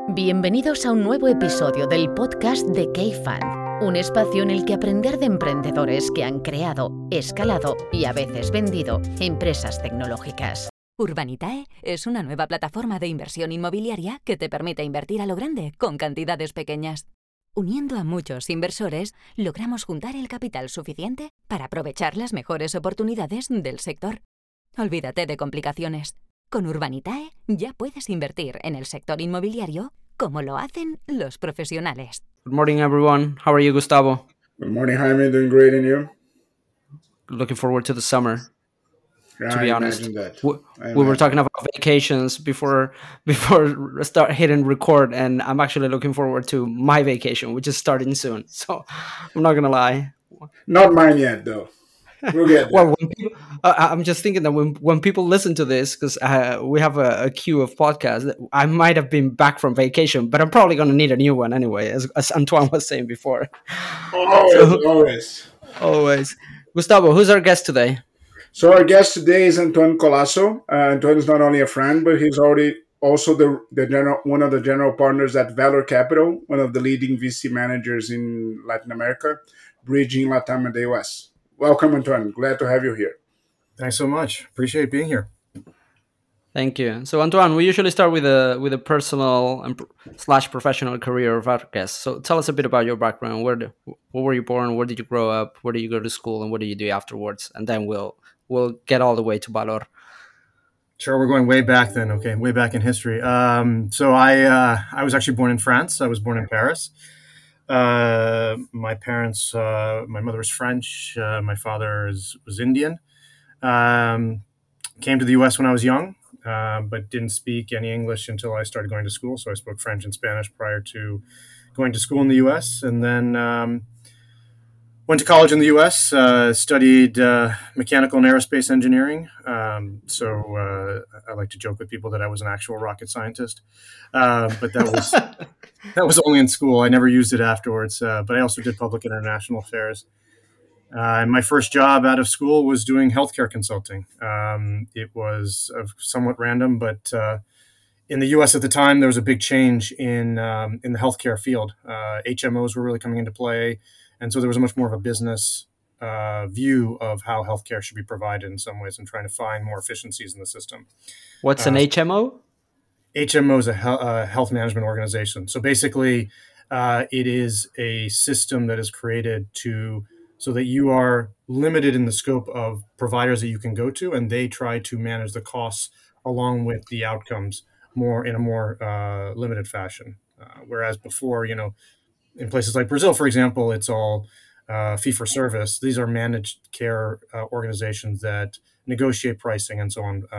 Bienvenidos a un nuevo episodio del podcast de K-Fund, un espacio en el que aprender de emprendedores que han creado, escalado y a veces vendido empresas tecnológicas. Urbanitae es una nueva plataforma de inversión inmobiliaria que te permite invertir a lo grande con cantidades pequeñas. Uniendo a muchos inversores, logramos juntar el capital suficiente para aprovechar las mejores oportunidades del sector. Olvídate de complicaciones. Con Urbanitae ya puedes invertir en el sector inmobiliario como lo hacen los profesionales. Good morning, everyone. How are you, Gustavo? Good morning, Jaime. Doing great, and you? Looking forward to the summer, to be honest. That. We were talking about vacations before start hitting record, and I'm actually looking forward to my vacation, which is starting soon. So I'm not going to lie. Not mine yet, though. We'll get there. Well, I'm just thinking that when people listen to this, because we have a queue of podcasts, I might have been back from vacation, but I'm probably going to need a new one anyway, as Antoine was saying before. Always. Gustavo, who's our guest today? So our guest today is Antoine Colasso. Antoine is not only a friend, but he's also one of the general partners at Valor Capital, one of the leading VC managers in Latin America, bridging Latam and the US. Welcome, Antoine. Glad to have you here. Thanks so much. Appreciate being here. Thank you. So, Antoine, we usually start with a personal and / professional career of our guests. So, tell us a bit about your background. Where were you born? Where did you grow up? Where did you go to school? And what did you do afterwards? And then we'll get all the way to Valor. Sure, we're going way back then. Okay, way back in history. So I was actually born in France. I was born in Paris. My parents, my mother was French. My father was Indian. Came to the U.S. when I was young, but didn't speak any English until I started going to school. So I spoke French and Spanish prior to going to school in the U.S. And then went to college in the U.S., studied mechanical and aerospace engineering. So I like to joke with people that I was an actual rocket scientist, but that was only in school. I never used it afterwards. But I also did public international affairs. And my first job out of school was doing healthcare consulting. It was somewhat random, but in the U.S. at the time, there was a big change in the healthcare field. HMOs were really coming into play. And so there was a much more of a business view of how healthcare should be provided in some ways and trying to find more efficiencies in the system. What's an HMO? HMO is a health management organization. So basically, it is a system that is created so that you are limited in the scope of providers that you can go to, and they try to manage the costs along with the outcomes in a more limited fashion. Whereas before, in places like Brazil, for example, it's all fee for service. These are managed care organizations that negotiate pricing and so on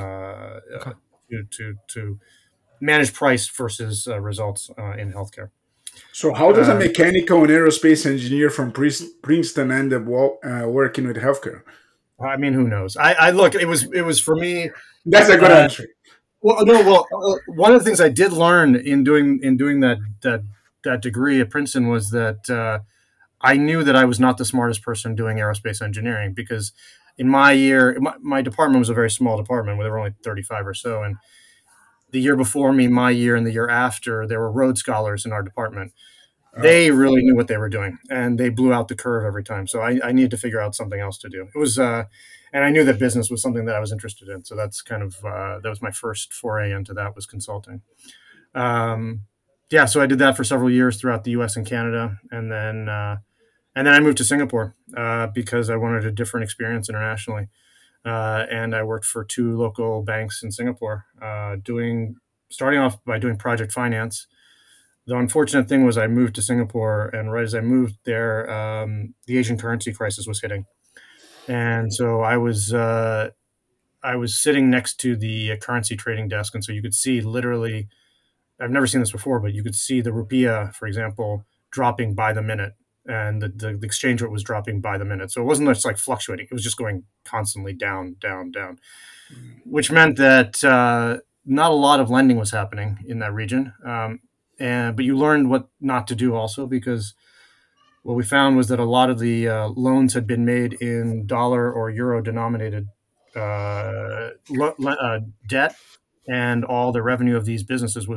to manage price versus results in healthcare. So how does a mechanical and aerospace engineer from Princeton end up working with healthcare? I mean, who knows? I look. It was for me. That's a good answer. Well, no. Well, one of the things I did learn in doing that degree at Princeton was that I knew that I was not the smartest person doing aerospace engineering, because in my year, my department was a very small department where there were only 35 or so. And the year before me, my year, and the year after, there were Rhodes Scholars in our department. They really knew what they were doing, and they blew out the curve every time. So I needed to figure out something else to do. It was, and I knew that business was something that I was interested in. So that's kind of, that was my first foray into that, was consulting. So I did that for several years throughout the U.S. and Canada, and then I moved to Singapore because I wanted a different experience internationally, and I worked for 2 local banks in Singapore, starting off by doing project finance. The unfortunate thing was I moved to Singapore, and right as I moved there, the Asian currency crisis was hitting, and so I was sitting next to the currency trading desk, and so you could see literally. I've never seen this before, but you could see the rupiah, for example, dropping by the minute, and the exchange rate was dropping by the minute. So it wasn't just like fluctuating; it was just going constantly down, down, down, which meant that not a lot of lending was happening in that region. But you learned what not to do also, because what we found was that a lot of the loans had been made in dollar or euro denominated debt, and all the revenue of these businesses was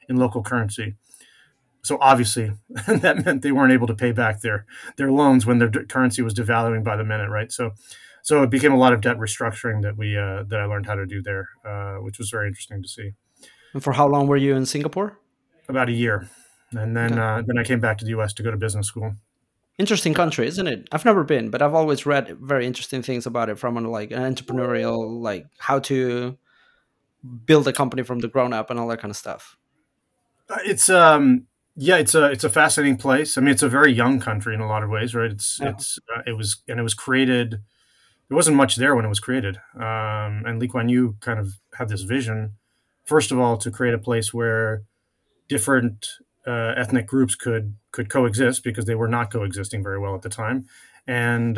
in local currency. So obviously, that meant they weren't able to pay back their loans when their currency was devaluing by the minute, right? So it became a lot of debt restructuring that I learned how to do there, which was very interesting to see. And for how long were you in Singapore? About a year, and then then I came back to the U.S. to go to business school. Interesting country, isn't it? I've never been, but I've always read very interesting things about it from like an entrepreneurial, like how to build a company from the ground up and all that kind of stuff. It's it's a fascinating place. I mean, it's a very young country in a lot of ways, right? It was created. There wasn't much there when it was created, and Lee Kuan Yew kind of had this vision, first of all, to create a place where different ethnic groups could coexist, because they were not coexisting very well at the time, and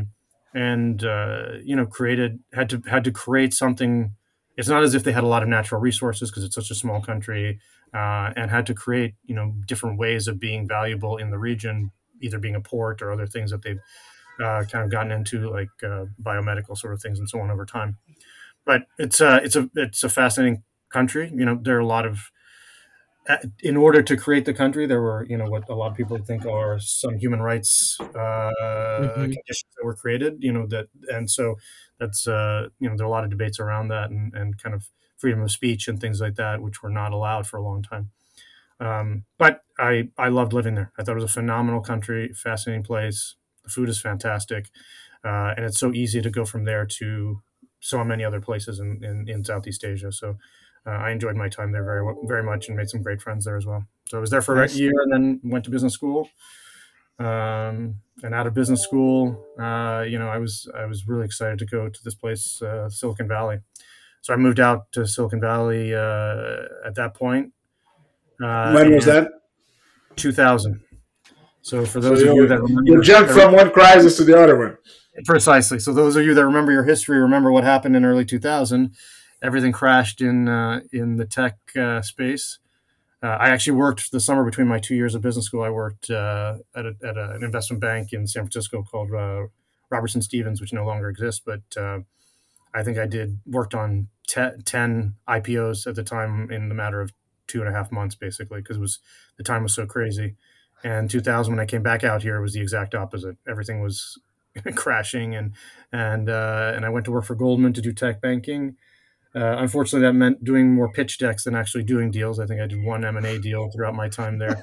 had to create something. It's not as if they had a lot of natural resources, because it's such a small country, and had to create different ways of being valuable in the region, either being a port or other things that they've kind of gotten into, like biomedical sort of things and so on over time. But it's a fascinating country. There are a lot of, in order to create the country, there were, what a lot of people think are some human rights conditions that were created, and so that's, there are a lot of debates around that, and kind of freedom of speech and things like that, which were not allowed for a long time. But I loved living there. I thought it was a phenomenal country, fascinating place. The food is fantastic, and it's so easy to go from there to so many other places in Southeast Asia. So I enjoyed my time there very, very much, and made some great friends there as well. So I was there for a year, and then went to business school. And out of business school, I was really excited to go to this place, Silicon Valley. So I moved out to Silicon Valley at that point. When was that? 2000. So for those of you that remember, you jumped from one crisis to the other one. Precisely. So those of you that remember your history, remember what happened in early 2000. Everything crashed in the tech space. I actually worked the summer between my 2 years of business school. I worked at an investment bank in San Francisco called Robertson Stevens, which no longer exists. But I think I worked on 10 IPOs at the time in the matter of 2.5 months, basically, because the time was so crazy. And 2000, when I came back out here, it was the exact opposite. Everything was crashing, and I went to work for Goldman to do tech banking. Unfortunately, that meant doing more pitch decks than actually doing deals. I think I did one M&A deal throughout my time there.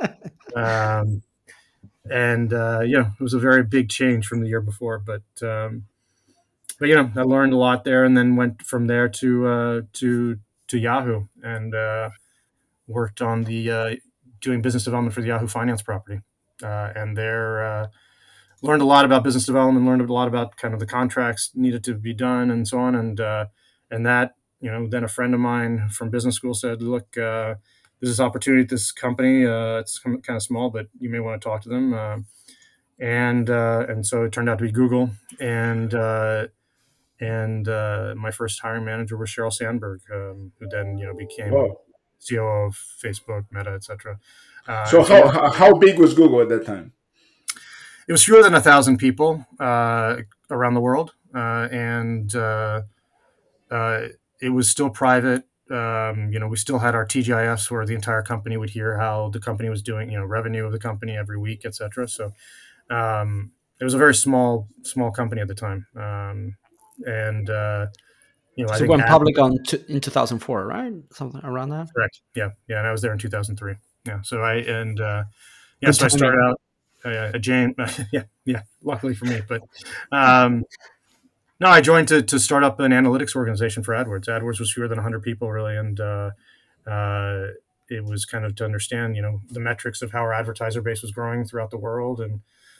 It was a very big change from the year before. But I learned a lot there, and then went from there to Yahoo, and worked on the doing business development for the Yahoo Finance property, and there learned a lot about business development, learned a lot about kind of the contracts needed to be done, and so on, and that, then a friend of mine from business school said, look, there's this opportunity at this company. It's kind of small, but you may want to talk to them. And so it turned out to be Google, and my first hiring manager was Sheryl Sandberg, who then became COO of Facebook, Meta, etc. So how big was Google at that time? It was fewer than 1,000 people around the world, and it was still private. We still had our TGIFs where the entire company would hear how the company was doing, revenue of the company every week, etc. So it was a very small company at the time, so it went public in 2004, right? Something around that. Correct. Yeah, and I was there in 2003. Yeah, so I started out at Jane. yeah. Luckily for me, but no, I joined to start up an analytics organization for AdWords. AdWords was fewer than 100 people, really, and it was kind of to understand, the metrics of how our advertiser base was growing throughout the world, and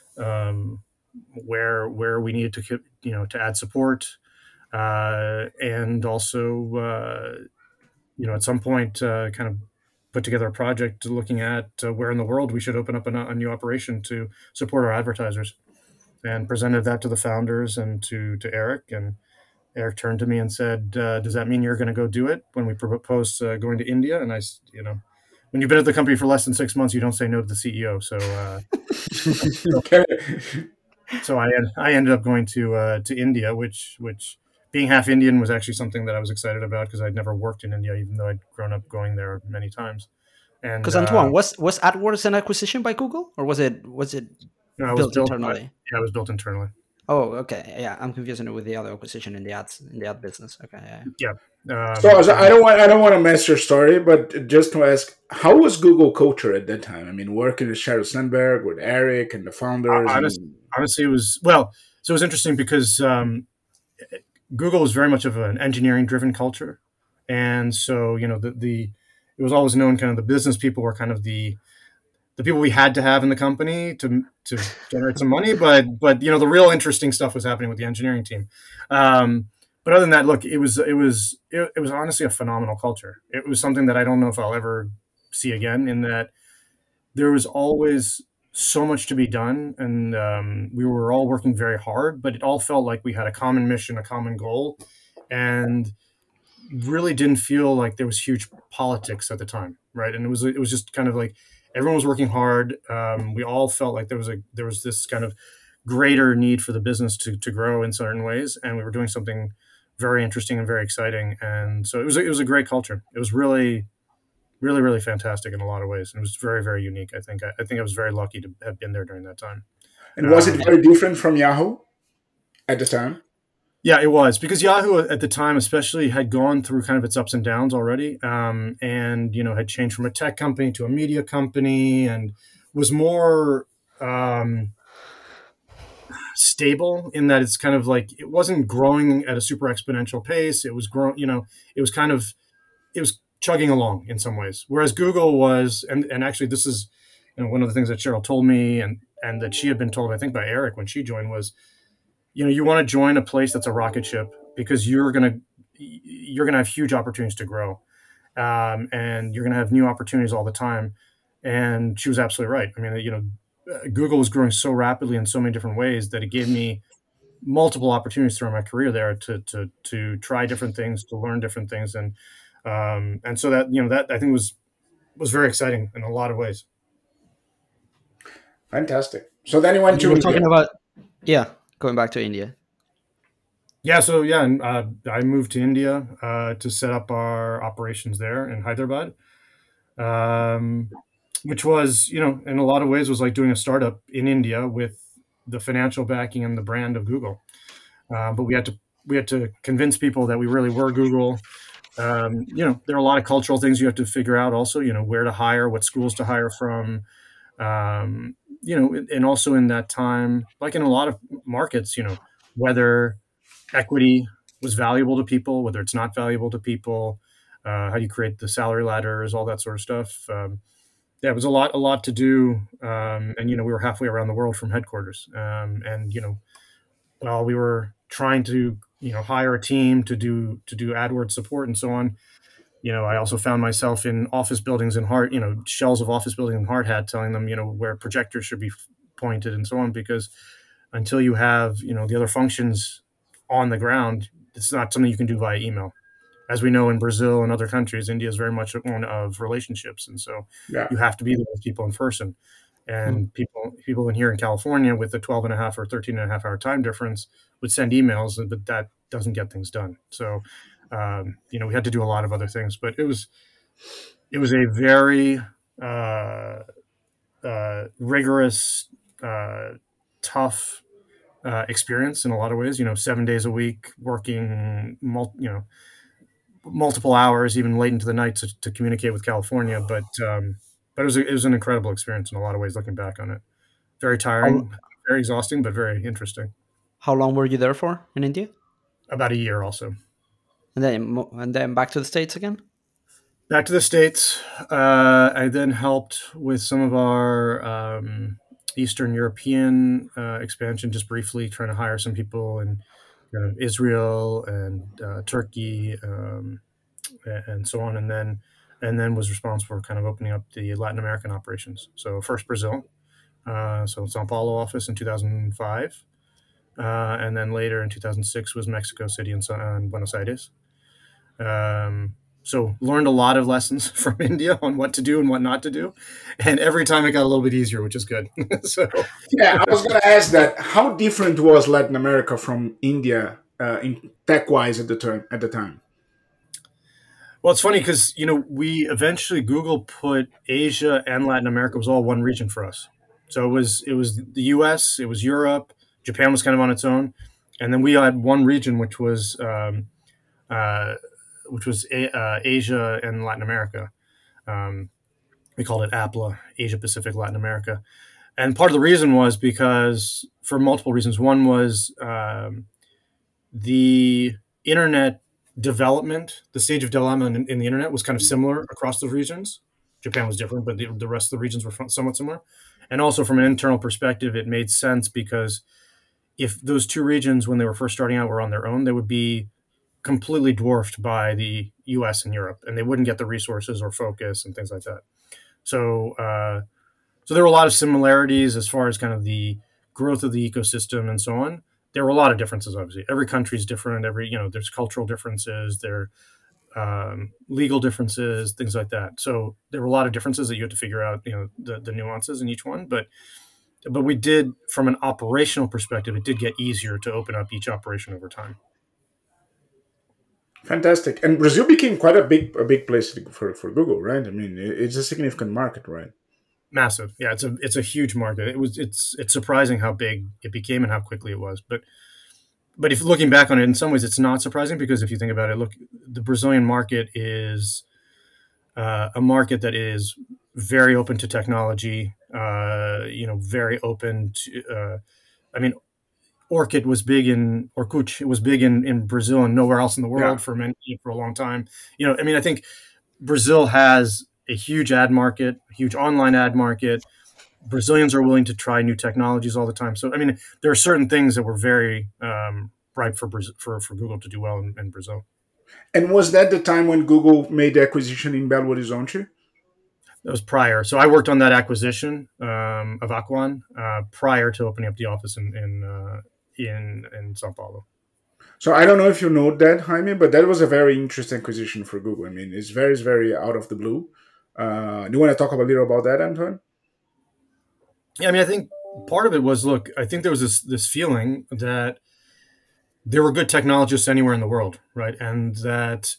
where we needed to to add support. And also, at some point, kind of put together a project looking at where in the world we should open up a new operation to support our advertisers, and presented that to the founders and to Eric. And Eric turned to me and said, does that mean you're going to go do it? When we proposed going to India, and I, when you've been at the company for less than 6 months, you don't say no to the CEO. So, okay. So I ended up going to India, which being half Indian was actually something that I was excited about because I'd never worked in India, even though I'd grown up going there many times. And Because Antoine, was AdWords an acquisition by Google, or was it no, it was built built. internally? Yeah, it was built internally. Oh, okay. Yeah, I'm confusing it with the other acquisition in the ad business. Okay, yeah. Yeah. So I don't want to mess your story, but just to ask, how was Google culture at that time? I mean, working with Sheryl Sandberg, with Eric, and the founders. Honestly, it was well. So it was interesting because Google was very much of an engineering-driven culture, and so the it was always known kind of the business people were kind of the people we had to have in the company to generate some money, but the real interesting stuff was happening with the engineering team. But other than that, look, it was honestly a phenomenal culture. It was something that I don't know if I'll ever see again. In that there was always so much to be done, and we were all working very hard, but it all felt like we had a common mission, a common goal, and really didn't feel like there was huge politics at the time, right? And it was just kind of like everyone was working hard. We all felt like there was this kind of greater need for the business to grow in certain ways, and we were doing something very interesting and very exciting. And so it was a great culture. It was really, really, really fantastic in a lot of ways, and it was very, very unique. I think I was very lucky to have been there during that time. And was it very different from Yahoo at the time? Yeah, it was, because Yahoo at the time especially had gone through kind of its ups and downs already, and had changed from a tech company to a media company, and was more stable in that it's kind of like it wasn't growing at a super exponential pace. It was growing, it was chugging along in some ways, whereas Google was, and actually this is one of the things that Sheryl told me, and that she had been told, I think, by Eric when she joined, was you want to join a place that's a rocket ship, because you're gonna have huge opportunities to grow, and you're gonna have new opportunities all the time. And she was absolutely right. I mean, Google was growing so rapidly in so many different ways that it gave me multiple opportunities throughout my career there to try different things, to learn different things, and so that I think was very exciting in a lot of ways. Fantastic. So then you went to India. Talking about going back to India. Yeah, so I moved to India to set up our operations there in Hyderabad, which was, in a lot of ways was like doing a startup in India with the financial backing and the brand of Google. But we had to convince people that we really were Google. There are a lot of cultural things you have to figure out also, where to hire, what schools to hire from. And also in that time, like in a lot of markets, whether equity was valuable to people, whether it's not valuable to people, how you create the salary ladders, all that sort of stuff. It was a lot to do. And, we were halfway around the world from headquarters. And, while we were trying to, hire a team to do AdWords support and so on, I also found myself in office buildings in shells of office buildings in hard hat, telling them, where projectors should be pointed and so on, because until you have, the other functions on the ground, it's not something you can do via email. As we know, in Brazil and other countries, India is very much one of relationships. And so you have to be there with people in person. And people in here in California with a 12 and a half or 13 and a half hour time difference would send emails, but that doesn't get things done. So, we had to do a lot of other things, but it was a very rigorous, tough experience in a lot of ways. 7 days a week, working, multiple hours, even late into the night to communicate with California. But it was an incredible experience in a lot of ways, looking back on it. Very tiring, very exhausting, but very interesting. How long were you there for in India? About a year also. And then back to the States again? Back to the States. I then helped with some of our Eastern European expansion, just briefly trying to hire some people in Israel and Turkey and so on. And then was responsible for kind of opening up the Latin American operations. So first Brazil, so Sao Paulo office in 2005. And then later in 2006 was Mexico City and Buenos Aires. So learned a lot of lessons from India on what to do and what not to do. And every time it got a little bit easier, which is good. Yeah, I was going to ask that. How different was Latin America from India in tech wise at the time? Well, it's funny because we eventually Google put Asia and Latin America was all one region for us. So it was the U.S., it was Europe, Japan was kind of on its own, and then we had one region uh, which was Asia and Latin America. Um, we called it APLA, Asia Pacific Latin America, and part of the reason was because for multiple reasons. One was the internet development, the stage of development in the internet was kind of similar across the regions. Japan was different, but the rest of the regions were somewhat similar. And also from an internal perspective, it made sense because if those two regions, when they were first starting out, were on their own, they would be completely dwarfed by the US and Europe, and they wouldn't get the resources or focus and things like that. So, so there were a lot of similarities as far as kind of the growth of the ecosystem and so on. There were a lot of differences, obviously. Every country is different. There's cultural differences, there legal differences, things like that. So there were a lot of differences that you had to figure out, the nuances in each one. But we did, from an operational perspective, it did get easier to open up each operation over time. Fantastic. And Brazil became quite a big place for Google, right? I mean, it's a significant market, right? Massive, yeah. It's a huge market. It's surprising how big it became and how quickly it was. But if looking back on it, in some ways, it's not surprising because if you think about it, look, the Brazilian market is a market that is very open to technology. Very open to. I mean, Orkut was big in Brazil and nowhere else in the Yeah. world for a long time. I think Brazil has a huge ad market, a huge online ad market. Brazilians are willing to try new technologies all the time. So, I mean, there are certain things that were very ripe for Google to do well in Brazil. And was that the time when Google made the acquisition in Belo Horizonte? That was prior. So I worked on that acquisition of Aquan prior to opening up the office in São Paulo. So I don't know if you know that, Jaime, but that was a very interesting acquisition for Google. I mean, it's very out of the blue. Do you want to talk a little about that, Anton? Yeah, I mean, I think part of it was, look, I think there was this feeling that there were good technologists anywhere in the world, right? And that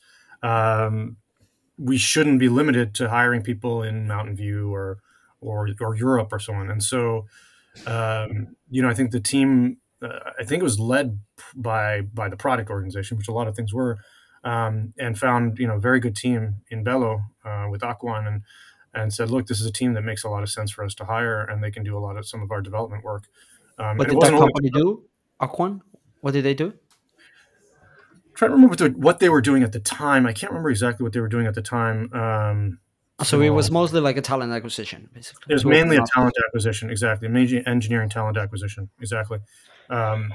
we shouldn't be limited to hiring people in Mountain View or Europe or so on. And so, I think the team, I think it was led by the product organization, which a lot of things were, and found a very good team in Belo with Aquan and said, look, this is a team that makes a lot of sense for us to hire, and they can do a lot of some of our development work. What And it did that wasn't only company do? Aquan? What did they do? trying to remember what they were doing at the time. I can't remember exactly what they were doing at the time. So it was mostly like a talent acquisition, basically. It was To mainly open a up. talent acquisition, exactly. Major engineering talent acquisition, exactly. Um,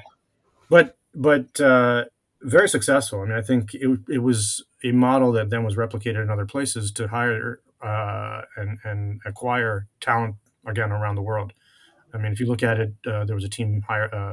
but very successful. I mean, I think it was a model that then was replicated in other places to hire and acquire talent again around the world. I mean, if you look at it, there was a team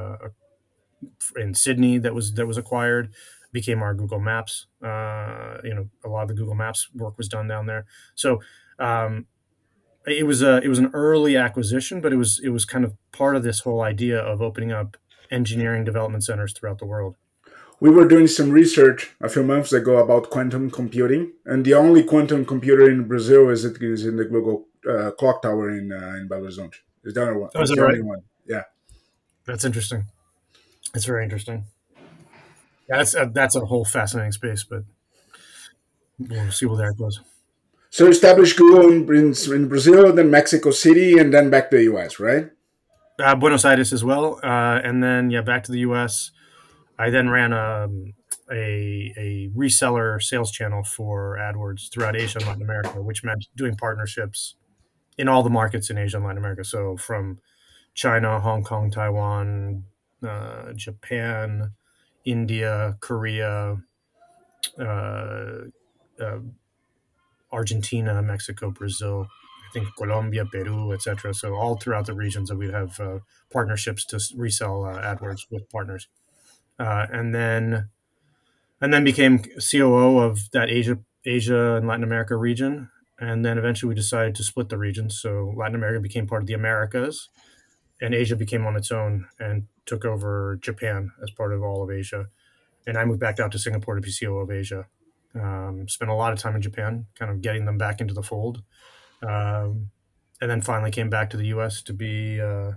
in Sydney that was acquired, became our Google Maps. A lot of the Google Maps work was done down there. So um, it was an early acquisition, but it was kind of part of this whole idea of opening up engineering development centers throughout the world. We were doing some research a few months ago about quantum computing, and the only quantum computer in Brazil is in the Google clock tower in Belo Horizonte. It's the only one. Oh, is It's that the right? only one. Yeah. That's interesting. It's very interesting. Yeah, that's a whole fascinating space, but we'll see where that goes. So established Google in Brazil, then Mexico City, and then back to the US, right? Buenos Aires as well, and then back to the U.S. I then ran a reseller sales channel for AdWords throughout Asia and Latin America, which meant doing partnerships in all the markets in Asia and Latin America. So from China, Hong Kong, Taiwan, Japan, India, Korea, uh, uh, Argentina, Mexico, Brazil, I think Colombia, Peru, etc. So all throughout the regions that we have partnerships to resell AdWords with partners, and then became COO of that Asia and Latin America region. And then eventually we decided to split the regions. So Latin America became part of the Americas, and Asia became on its own and took over Japan as part of all of Asia. and I moved back out to Singapore to be COO of Asia. Spent a lot of time in Japan, kind of getting them back into the fold, and then finally came back to the U.S. to be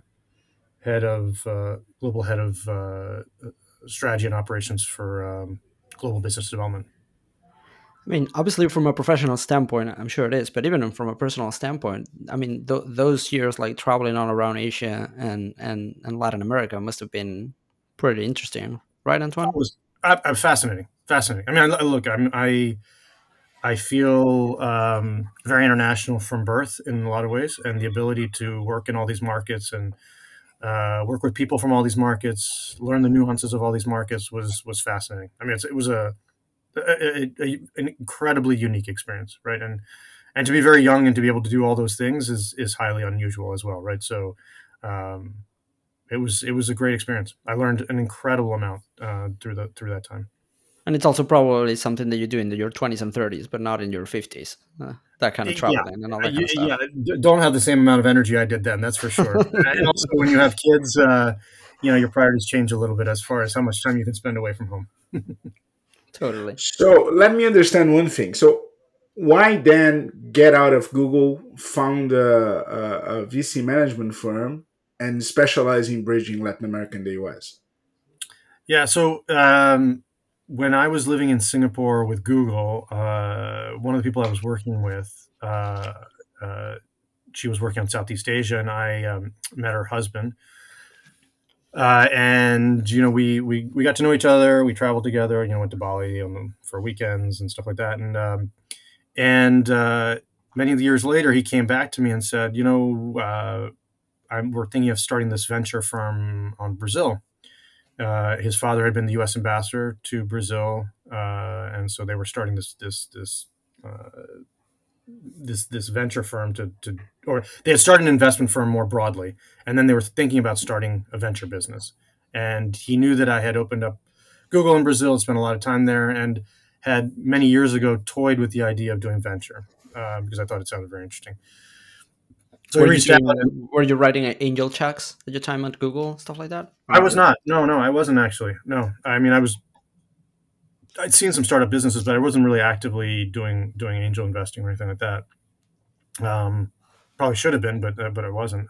global head of strategy and operations for global business development. I mean, obviously, from a professional standpoint, I'm sure it is, but even from a personal standpoint, I mean, those years like traveling all around Asia and Latin America must have been pretty interesting, right, Antoine? It was fascinating. I mean, look, I feel very international from birth in a lot of ways, and the ability to work in all these markets and work with people from all these markets, learn the nuances of all these markets was fascinating. I mean, it was an incredibly unique experience, right? And to be very young and to be able to do all those things is highly unusual as well, right? So it was a great experience. I learned an incredible amount through that time. And it's also probably something that you do in your 20s and 30s, but not in your 50s. That kind of traveling and all that kind of stuff. Yeah, don't have the same amount of energy I did then, that's for sure. And also, when you have kids, your priorities change a little bit as far as how much time you can spend away from home. Totally. So let me understand one thing. So why then get out of Google, found a VC management firm, and specialize in bridging Latin America and the US? Yeah, so when I was living in Singapore with Google, one of the people I was working with, she was working on Southeast Asia, and I met her husband. And we got to know each other. We traveled together. Went to Bali for weekends and stuff like that. And many of the years later, he came back to me and said, we're thinking of starting this venture firm on Brazil. His father had been the U.S. ambassador to Brazil, and so they were starting this venture firm or they had started an investment firm more broadly, and then they were thinking about starting a venture business. And he knew that I had opened up Google in Brazil, spent a lot of time there, and had many years ago toyed with the idea of doing venture because I thought it sounded very interesting. So were you writing angel checks at your time at Google, stuff like that? I was not. No, I wasn't actually. No, I mean, I'd seen some startup businesses, but I wasn't really actively doing angel investing or anything like that. Probably should have been, but I wasn't.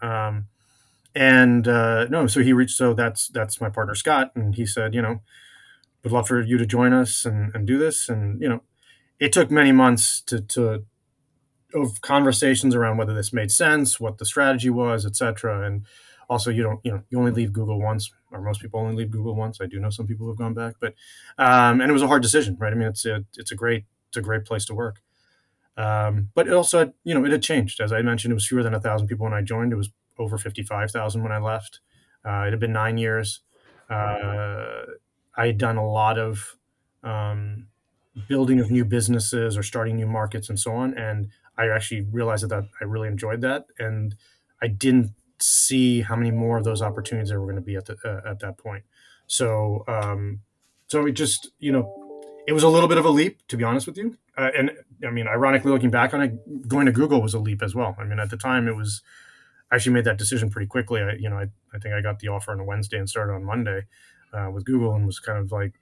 No, so he reached. So that's my partner Scott, and he said, would love for you to join us and do this. And it took many months of conversations around whether this made sense, what the strategy was, etc. And also, you only leave Google once, or most people only leave Google once. I do know some people who have gone back, but and it was a hard decision, right? I mean, it's a great place to work, but it also, it had changed. As I mentioned, it was fewer than 1,000 people when I joined. It was over 55,000 when I left. It had been 9 years. I had done a lot of building of new businesses or starting new markets and so on, and I actually realized that I really enjoyed that, and I didn't see how many more of those opportunities there were going to be at that point. So it just, it was a little bit of a leap, to be honest with you. And I mean, ironically, looking back on it, going to Google was a leap as well. I mean, at the time, I actually made that decision pretty quickly. I think I got the offer on a Wednesday and started on Monday with Google, and was kind of like,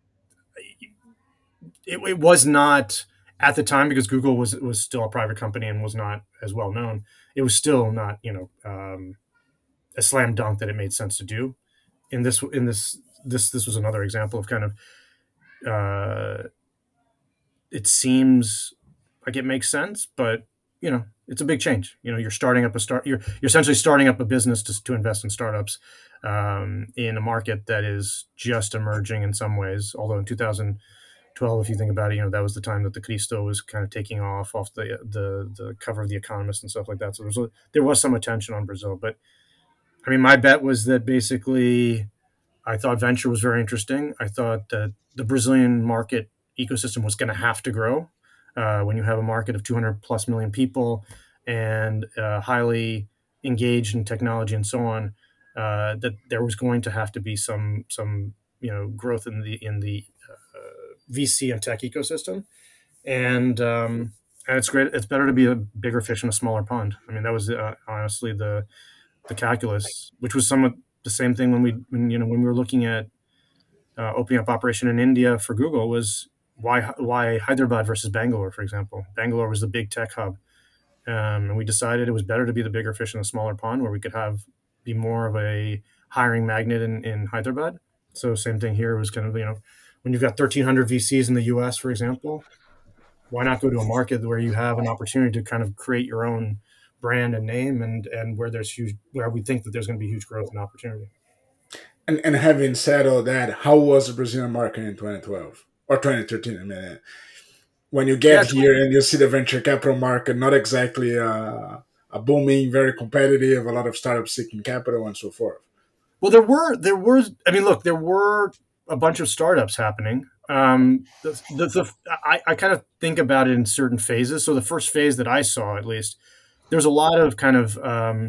it was not at the time, because Google was still a private company and was not as well known. It was still not, a slam dunk that it made sense to do. This was another example of kind of, it seems like it makes sense, but it's a big change. You're starting up you're essentially starting up a business to invest in startups in a market that is just emerging in some ways. Although in 2012, if you think about it, that was the time that the Cristo was kind of taking off the cover of The Economist and stuff like that. So there was some attention on Brazil, but I mean, my bet was that basically I thought venture was very interesting. I thought that the Brazilian market ecosystem was going to have to grow when you have a market of 200 plus million people and highly engaged in technology and so on. That there was going to have to be some growth in the VC and tech ecosystem, and it's great. It's better to be a bigger fish in a smaller pond. I mean, that was honestly the calculus, which was somewhat the same thing when we were looking at opening up operation in India for Google was why Hyderabad versus Bangalore, for example. Bangalore was the big tech hub. And we decided it was better to be the bigger fish in the smaller pond, where we could be more of a hiring magnet in Hyderabad. So same thing here. It was kind of, when you've got 1,300 VCs in the US, for example, why not go to a market where you have an opportunity to kind of create your own brand and name, and where we think that there's going to be huge growth and opportunity. And having said all that, how was the Brazilian market in 2012 or 2013? I mean, when you get here and you see the venture capital market, not exactly a booming, very competitive, a lot of startups seeking capital and so forth. Well, there were. I mean, look, there were a bunch of startups happening. I kind of think about it in certain phases. So the first phase that I saw, at least, there's a lot of kind of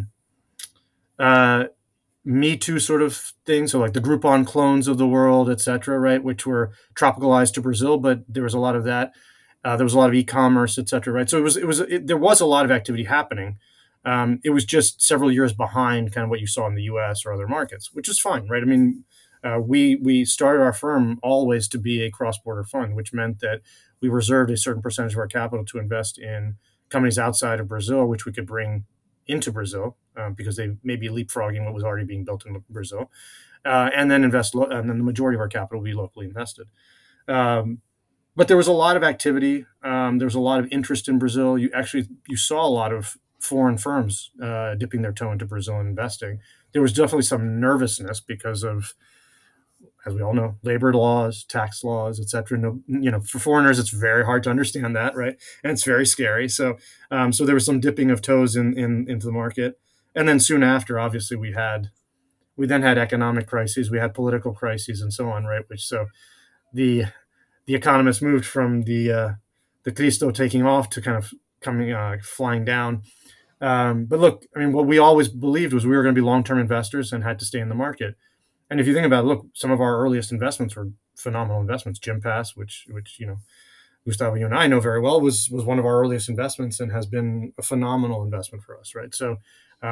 Me Too sort of things. So like the Groupon clones of the world, et cetera, right, which were tropicalized to Brazil, but there was a lot of that. There was a lot of e-commerce, et cetera, right? So there was a lot of activity happening. It was just several years behind kind of what you saw in the U.S. or other markets, which is fine, right? I mean, we started our firm always to be a cross-border fund, which meant that we reserved a certain percentage of our capital to invest in companies outside of Brazil, which we could bring into Brazil because they may be leapfrogging what was already being built in Brazil, and then and then the majority of our capital will be locally invested. But there was a lot of activity. There was a lot of interest in Brazil. You saw a lot of foreign firms dipping their toe into Brazil and investing. There was definitely some nervousness because of, as we all know, labor laws, tax laws, et cetera. No, for foreigners, it's very hard to understand that, right? And it's very scary. So there was some dipping of toes into the market. And then soon after, obviously, we then had economic crises, we had political crises, and so on, right? The economists moved from the Cristo taking off to kind of coming flying down. But look, I mean, what we always believed was we were going to be long-term investors and had to stay in the market. And if you think about it, look, some of our earliest investments were phenomenal investments. Gympass, which Gustavo, you and I know very well, was one of our earliest investments and has been a phenomenal investment for us, right? So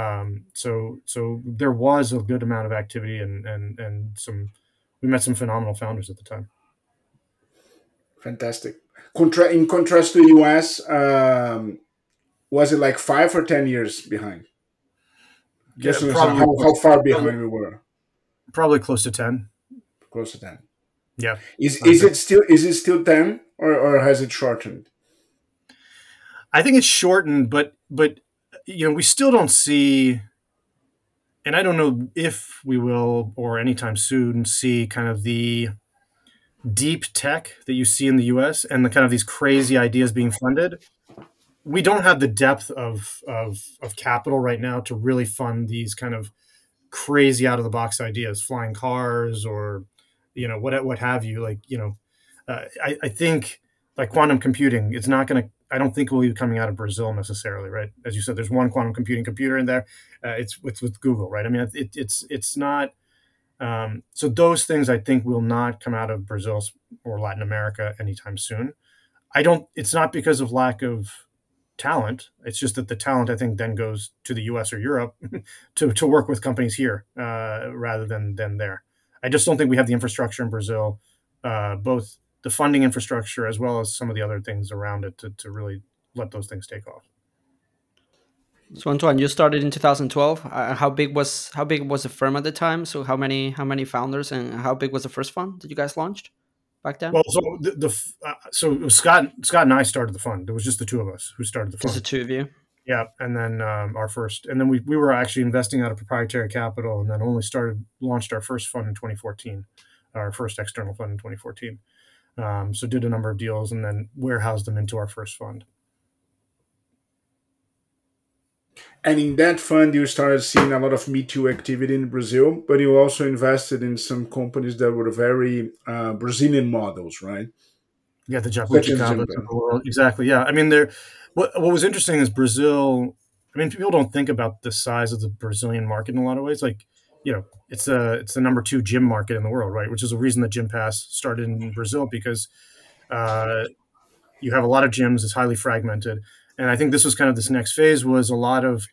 there was a good amount of activity and we met some phenomenal founders at the time. Fantastic. In contrast to the US, was it like 5 or 10 years behind? Just how far behind we were. Probably close to 10. Close to 10. Yeah. Is it still 10 or has it shortened? I think it's shortened, but we still don't see, and I don't know if we will or anytime soon see kind of the deep tech that you see in the US and the kind of these crazy ideas being funded. We don't have the depth of capital right now to really fund these kind of crazy out of the box ideas, flying cars or, what have you. Like, I think like quantum computing, I don't think it will be coming out of Brazil necessarily, right? As you said, there's one quantum computing computer in there. It's with Google, right? I mean, it's not. So those things I think will not come out of Brazil or Latin America anytime soon. It's not because of lack of talent. It's just that the talent, I think, then goes to the US or Europe to work with companies here rather than there. I just don't think we have the infrastructure in Brazil, both the funding infrastructure as well as some of the other things around it to really let those things take off. So Antoine, you started in 2012. How big was the firm at the time? So how many founders and how big was the first fund that you guys launched back then? Well, so it was Scott and I started the fund. It was just the two of us who started the fund. Just the two of you. Yeah, and then we were actually investing out of proprietary capital, and then launched our first fund in 2014, our first external fund in 2014. So did a number of deals and then warehoused them into our first fund. And in that fund, you started seeing a lot of Me Too activity in Brazil, but you also invested in some companies that were very Brazilian models, right? Yeah, the Jabuticabas of the world. Exactly, yeah. I mean, what was interesting is Brazil, I mean, people don't think about the size of the Brazilian market in a lot of ways. Like, it's the number 2 gym market in the world, right? Which is the reason that Gympass started in Brazil, because you have a lot of gyms, it's highly fragmented. And I think this was kind of this next phase was a lot of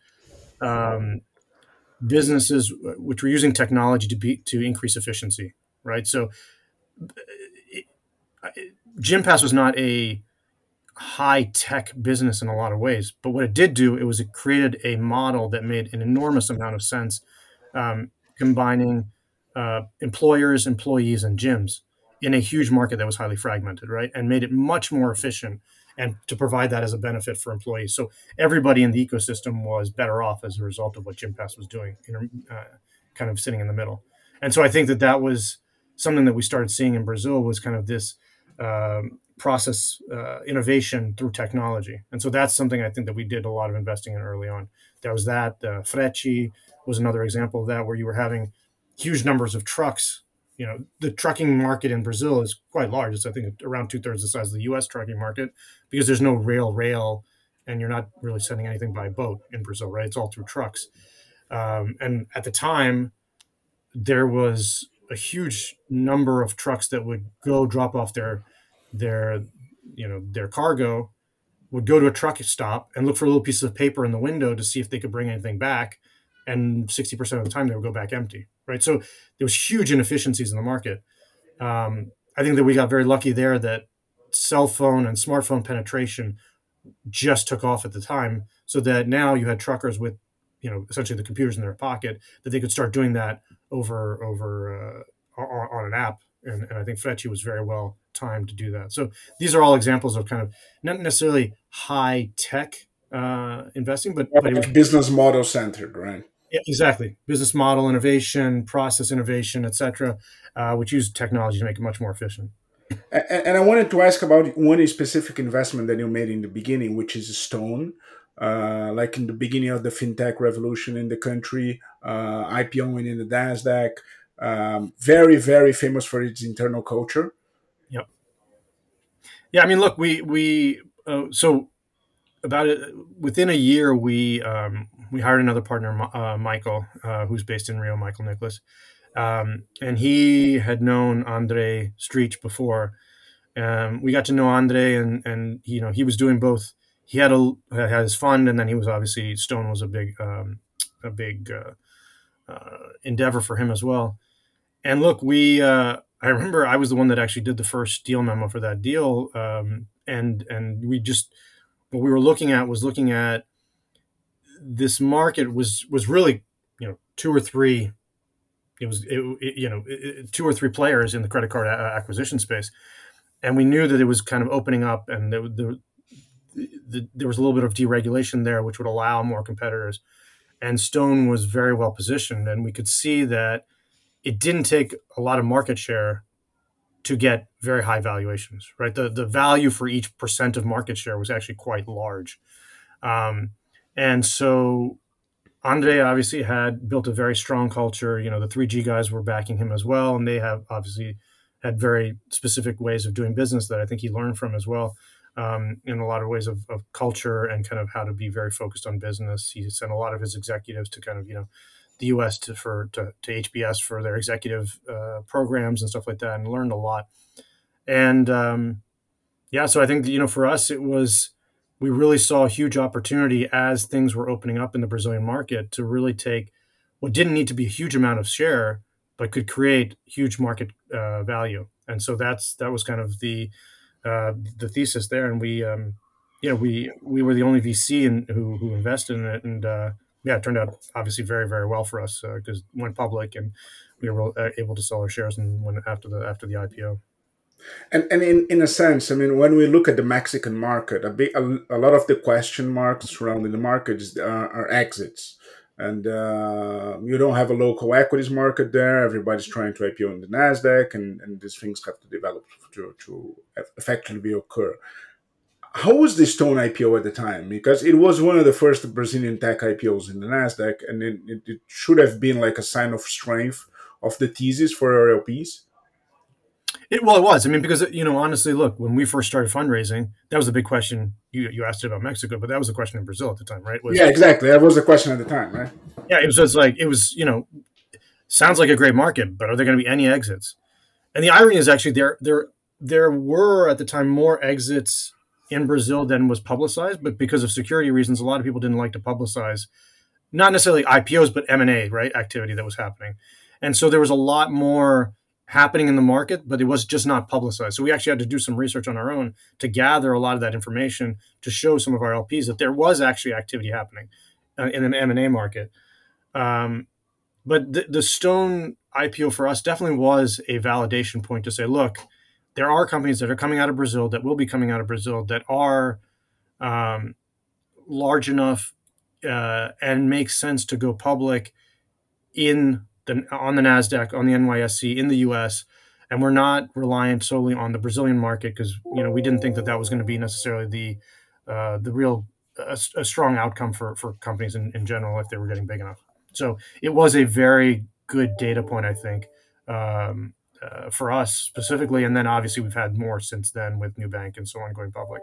businesses which were using technology to increase efficiency, right? So Gympass was not a high-tech business in a lot of ways, but what it did do, it created a model that made an enormous amount of sense, combining employers, employees, and gyms in a huge market that was highly fragmented, right? And made it much more efficient and to provide that as a benefit for employees. So everybody in the ecosystem was better off as a result of what Gympass was doing, kind of sitting in the middle. And so I think that was something that we started seeing in Brazil was kind of this process innovation through technology. And so that's something I think that we did a lot of investing in early on. There was that. Frete was another example of that, where you were having huge numbers of trucks. The trucking market in Brazil is quite large. It's, I think, around 2/3 the size of the U.S. trucking market, because there's no rail, and you're not really sending anything by boat in Brazil, right? It's all through trucks. And at the time, there was a huge number of trucks that would go drop off their cargo, would go to a truck stop and look for a little piece of paper in the window to see if they could bring anything back. And 60% of the time they would go back empty, right? So there was huge inefficiencies in the market. I think that we got very lucky there that cell phone and smartphone penetration just took off at the time, so that now you had truckers with, essentially the computers in their pocket, that they could start doing that over on an app. And I think Frete was very well timed to do that. So these are all examples of kind of not necessarily high tech investing, but it was business model centered, right? Yeah, exactly. Business model innovation, process innovation, etc., which use technology to make it much more efficient. And I wanted to ask about one specific investment that you made in the beginning, which is Stone. Like in the beginning of the fintech revolution in the country, IPOing in the NASDAQ, very, very famous for its internal culture. Yep. Yeah, I mean, look, so about it within a year, we hired another partner, Michael, who's based in Rio, Michael Nicholas, and he had known Andre Streich before. We got to know Andre, and he was doing both. He had his fund, and then he was obviously Stone was a big endeavor for him as well. And look, I remember I was the one that actually did the first deal memo for that deal, and we just what we were looking at this market was really two or three. It was 2 or 3 players in the credit card acquisition space, and we knew that it was kind of opening up, and there was a little bit of deregulation there, which would allow more competitors. And Stone was very well positioned, and we could see that it didn't take a lot of market share to get very high valuations, right? The value for each percent of market share was actually quite large. And so Andre obviously had built a very strong culture. The 3G guys were backing him as well, and they have obviously had very specific ways of doing business that I think he learned from as well, in a lot of ways of culture and kind of how to be very focused on business. He sent a lot of his executives to kind of, the U.S. to HBS for their executive programs and stuff like that, and learned a lot. And so I think for us we really saw a huge opportunity as things were opening up in the Brazilian market to really take what didn't need to be a huge amount of share, but could create huge market value. And so that was kind of the thesis there. And we were the only VC who invested in it, and it turned out obviously very, very well for us because it went public, and we were able to sell our shares after the IPO. And in a sense, I mean, when we look at the Mexican market, a lot of the question marks surrounding the market are exits. And you don't have a local equities market there. Everybody's trying to IPO in the NASDAQ, and these things have to develop to effectively occur. How was the Stone IPO at the time? Because it was one of the first Brazilian tech IPOs in the NASDAQ, and it should have been like a sign of strength of the thesis for our LPs. It was. I mean, because, honestly, look, when we first started fundraising, that was the big question. You asked about Mexico, but that was the question in Brazil at the time, right? Yeah, exactly. That was the question at the time, right? Yeah, it was sounds like a great market, but are there going to be any exits? And the irony is actually there were at the time more exits in Brazil than was publicized, but because of security reasons, a lot of people didn't like to publicize, not necessarily IPOs, but M&A, right, activity that was happening. And so there was a lot more happening in the market, but it was just not publicized. So we actually had to do some research on our own to gather a lot of that information to show some of our LPs that there was actually activity happening in an M&A market. But the Stone IPO for us definitely was a validation point to say, look, there are companies that are coming out of Brazil, that will be coming out of Brazil, that are large enough and make sense to go public on the NASDAQ, on the NYSE, in the US. And we're not reliant solely on the Brazilian market because, we didn't think that was going to be necessarily the real a strong outcome for companies in general if they were getting big enough. So it was a very good data point, I think, for us specifically. And then obviously we've had more since then with Nubank and so on going public.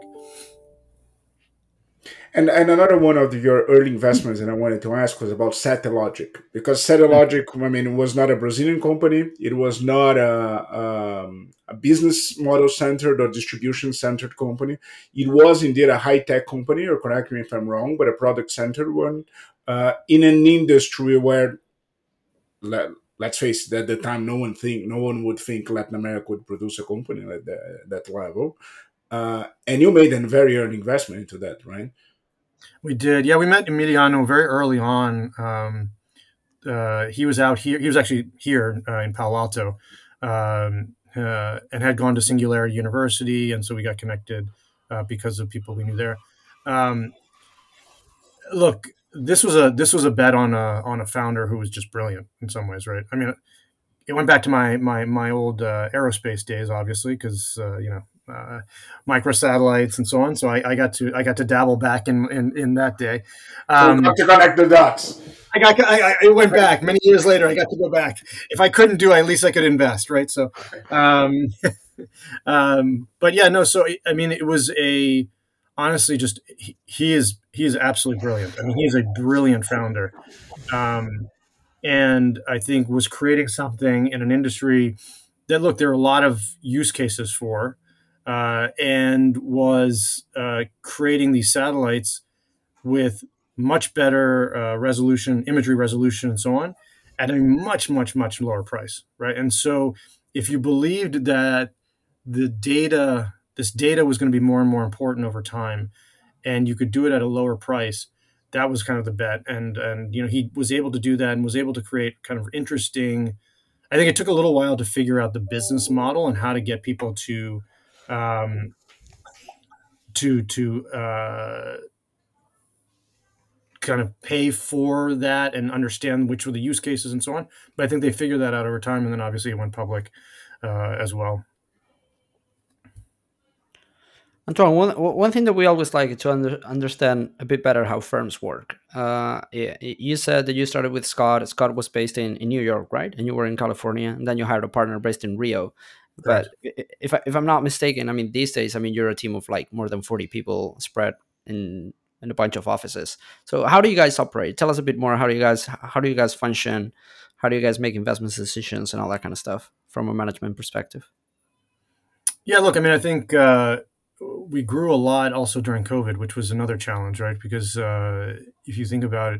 And another one of your early investments that I wanted to ask was about Satellogic, because Satellogic, I mean, was not a Brazilian company. It was not a business model centered or distribution centered company. It was indeed a high tech company, or correct me if I'm wrong, but a product centered one in an industry where, let's face it, at the time, no one would think Latin America would produce a company like that level. And you made a very early investment into that, right? We did. Yeah, we met Emiliano very early on. He was out here. He was actually here in Palo Alto and had gone to Singularity University. And so we got connected because of people we knew there. Look, this was a bet on a founder who was just brilliant in some ways, right? I mean, it went back to my old aerospace days, obviously, because microsatellites and so on. So I got to dabble back in that day. So got to connect the dots. I went back many years later. I got to go back. If I couldn't do it, at least I could invest, right? So, but yeah, no. So I mean, it was honestly just he is absolutely brilliant. I mean, he is a brilliant founder. And I think was creating something in an industry that, look, there are a lot of use cases for, and was creating these satellites with much better resolution, imagery resolution, and so on, at a much, much, much lower price, right? And so, if you believed that this data was going to be more and more important over time, and you could do it at a lower price, that was kind of the bet. And he was able to do that and was able to create kind of interesting. I think it took a little while to figure out the business model and how to get people to kind of pay for that and understand which were the use cases and so on. But I think they figured that out over time, and then obviously it went public as well. Antoine, one thing that we always like to understand a bit better how firms work. You said that you started with Scott. Scott was based in New York, right? And you were in California, and then you hired a partner based in Rio. Correct. But if I'm not mistaken, I mean, these days, I mean, you're a team of like more than 40 people spread in a bunch of offices. So how do you guys operate? Tell us a bit more. How do you guys function? How do you guys make investment decisions and all that kind of stuff from a management perspective? Yeah, look, I mean, I think we grew a lot also during COVID, which was another challenge, right? Because if you think about it,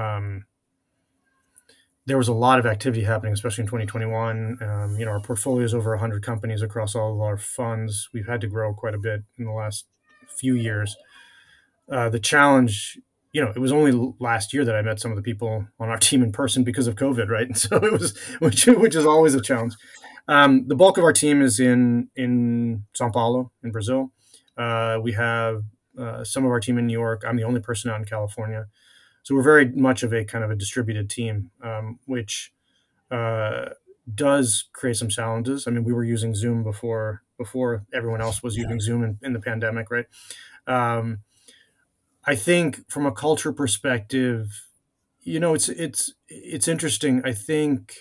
there was a lot of activity happening, especially in 2021. Our portfolio is over 100 companies across all of our funds. We've had to grow quite a bit in the last few years. The challenge, it was only last year that I met some of the people on our team in person because of COVID, right? And so it was, which is always a challenge. The bulk of our team is in São Paulo, in Brazil. We have some of our team in New York. I'm the only person out in California. So we're very much of a kind of a distributed team, which does create some challenges. I mean, we were using Zoom before everyone else was using Zoom in the pandemic, right? I think from a culture perspective, it's interesting. I think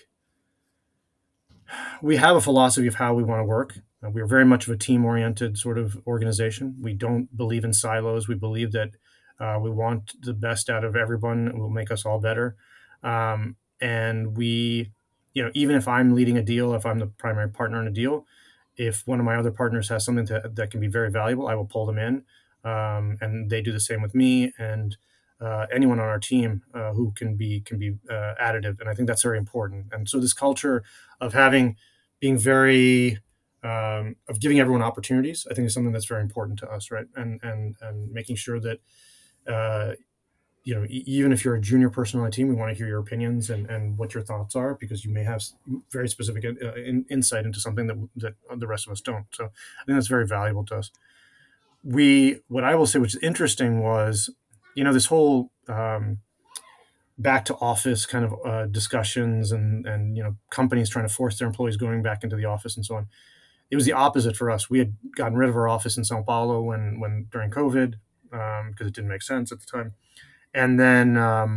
we have a philosophy of how we want to work. We're very much of a team-oriented sort of organization. We don't believe in silos. We believe that we want the best out of everyone. It will make us all better. And we, even if I'm leading a deal, if I'm the primary partner in a deal, if one of my other partners has something that can be very valuable, I will pull them in. And they do the same with me and anyone on our team who can be additive. And I think that's very important. And so this culture of having being very of giving everyone opportunities, I think is something that's very important to us, right? And making sure that even if you're a junior person on the team, we want to hear your opinions and what your thoughts are, because you may have very specific insight into something that the rest of us don't. So I think that's very valuable to us. What I will say, which is interesting, was, this whole back to office kind of discussions and companies trying to force their employees going back into the office and so on. It was the opposite for us. We had gotten rid of our office in Sao Paulo when during COVID, because it didn't make sense at the time. And then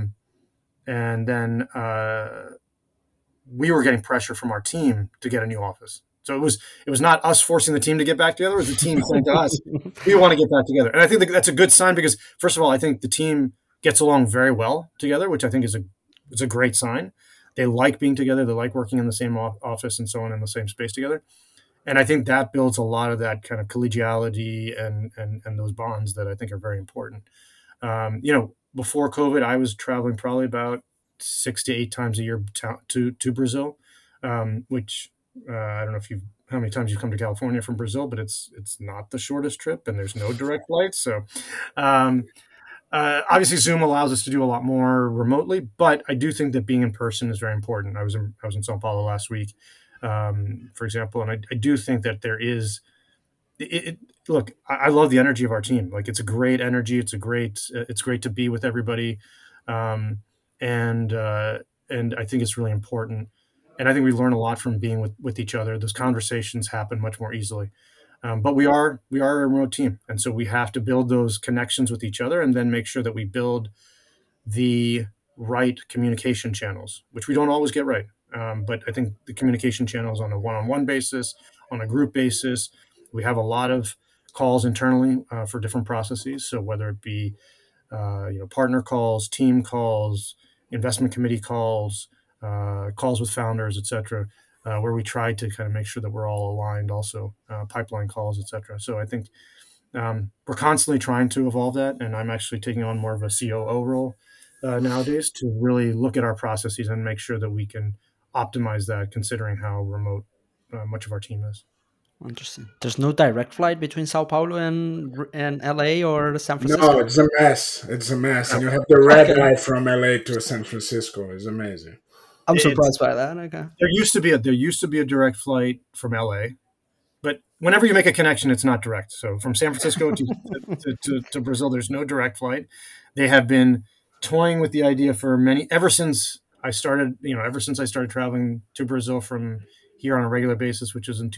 we were getting pressure from our team to get a new office. So it was not us forcing the team to get back together. It was the team saying to us, we want to get back together. And I think that's a good sign, because first of all, I think the team gets along very well together, which I think is a great sign. They like being together. They like working in the same office and so on, in the same space together. And I think that builds a lot of that kind of collegiality and those bonds that I think are very important. Before COVID, I was traveling probably about 6 to 8 times a year to Brazil, which I don't know how many times you've come to California from Brazil, but it's not the shortest trip, and there's no direct flights. So obviously Zoom allows us to do a lot more remotely, but I do think that being in person is very important. I was in Sao Paulo last week, for example, and I do think that there is. Look, I love the energy of our team. Like, it's a great energy. It's great to be with everybody, and I think it's really important. And I think we learn a lot from being with each other. Those conversations happen much more easily. But we are a remote team, and so we have to build those connections with each other, and then make sure that we build the right communication channels, which we don't always get right. But I think the communication channels on a one-on-one basis, on a group basis. We have a lot of calls internally for different processes. So whether it be partner calls, team calls, investment committee calls, calls with founders, et cetera, where we try to kind of make sure that we're all aligned. Also, pipeline calls, et cetera. So I think we're constantly trying to evolve that, and I'm actually taking on more of a COO role nowadays to really look at our processes and make sure that we can optimize that, considering how remote much of our team is. Interesting. There's no direct flight between Sao Paulo and LA or San Francisco? No, it's a mess. It's a mess. And you have the red eye from LA to San Francisco. It's amazing. I'm surprised by that. Okay. There used to be a direct flight from LA, but whenever you make a connection, it's not direct. So from San Francisco to Brazil, there's no direct flight. They have been toying with the idea ever since I started traveling to Brazil from here on a regular basis, which was in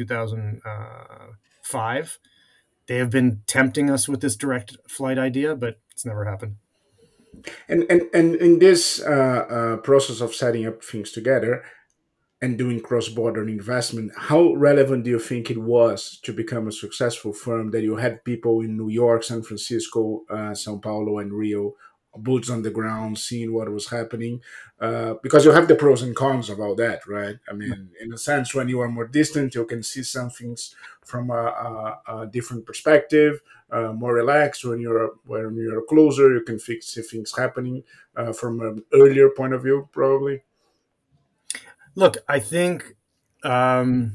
2005. They have been tempting us with this direct flight idea, but it's never happened. And in this process of setting up things together and doing cross-border investment, how relevant do you think it was to become a successful firm that you had people in New York, San Francisco, Sao Paulo, and Rio, boots on the ground, seeing what was happening? Because you have the pros and cons of all that, right? I mean, in a sense, when you are more distant, you can see some things from a different perspective, more relaxed. When you're closer, you can see things happening from an earlier point of view, probably. Look, I think there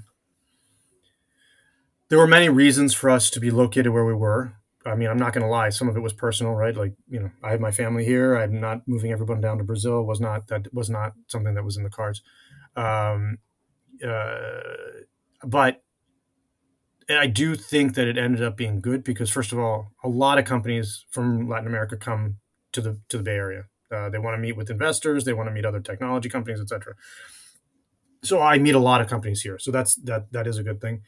were many reasons for us to be located where we were. I mean, I'm not going to lie. Some of it was personal, right? Like, I have my family here. I'm not moving everyone down to Brazil. That was not something that was in the cards. But I do think that it ended up being good because, first of all, a lot of companies from Latin America come to the Bay Area. They want to meet with investors. They want to meet other technology companies, et cetera. So I meet a lot of companies here. So that is a good thing.